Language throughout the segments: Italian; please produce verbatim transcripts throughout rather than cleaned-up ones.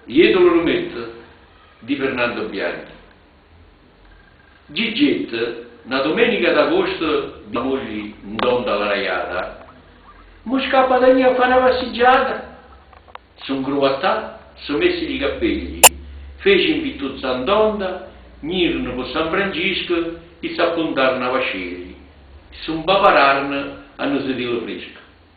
Dietro lo mette di Fernando Bianchi. Giget, una domenica d'agosto di moglie Ndonda la raiata, mi scappa da lì a fare una passeggiata. Sono gruattato, sono messi i capelli, fece in Vittuzza Ndonda, nirono per San Francisco e si appuntarono a vascelli. Sono papararono a non sedere fresco.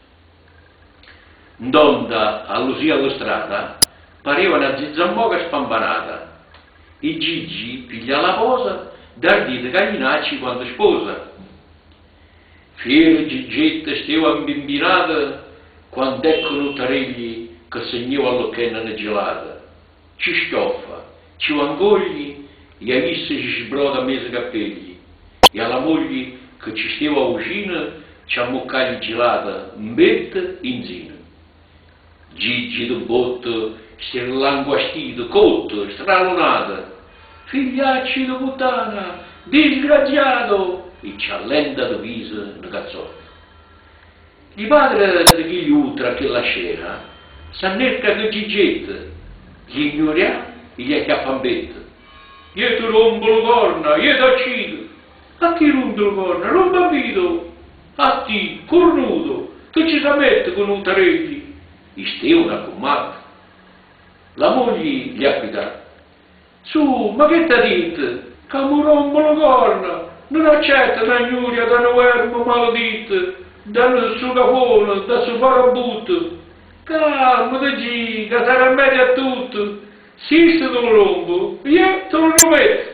Ndonda, all'usì alla strada, pareva una zizzamboca spampanata. E Gigi piglia la posa, d'ardite gallinacci quando sposa. Fiera Gigetta stava imbimbinata, quando eccono taregli che segnava all'occhiana gelata. Ci schioffa, ci vangogli, e a visse ci sbroda a mezzo capelli, e alla moglie che ci stava a vicino ci ammoccagli gelata, in betta in zina. Gigi de botto, si era languastito, cotto, stralunata. Figliacci di puttana, disgraziato, e ci allenda di viso una cazzotta. Il padre di chi gli utra che la scena, s'annerca che Gigetta, gli ignoria e gli acchiappambetta. Io ti rompo le corna, io ti accido. A chi rompo le corna? Non bambino. A ti, cornuto, che ci sa mette con un taregli? Isteo una commata. La moglie gli appita. Su, ma che t'ha detto? Che mi rompo le corna. Non accetta una ignoria da un verbo maledetto, da un sugafone, da un farabutto. Calma, te G, che sarà meglio a tutto. Se te lo rompo, io te lo rimetto.